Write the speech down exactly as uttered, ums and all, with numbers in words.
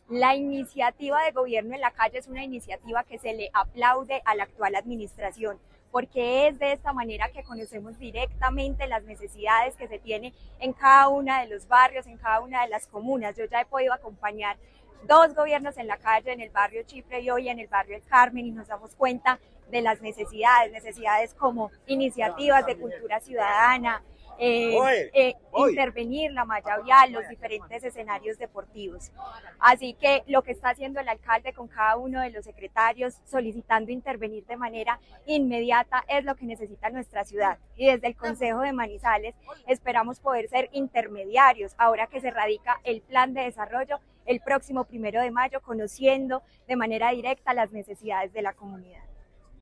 La iniciativa de gobierno en la calle es una iniciativa que se le aplaude a la actual administración, porque es de esta manera que conocemos directamente las necesidades que se tienen en cada uno de los barrios, en cada una de las comunas. Yo ya he podido acompañar dos gobiernos en la calle, en el barrio Chipre y hoy en el barrio El Carmen, y nos damos cuenta de las necesidades, necesidades como iniciativas de cultura ciudadana, eh, eh, intervenir la malla vial, los diferentes escenarios deportivos. Así que lo que está haciendo el alcalde con cada uno de los secretarios, solicitando intervenir de manera inmediata, es lo que necesita nuestra ciudad. Y desde el Consejo de Manizales esperamos poder ser intermediarios ahora que se radica el plan de desarrollo el próximo primero de mayo, conociendo de manera directa las necesidades de la comunidad.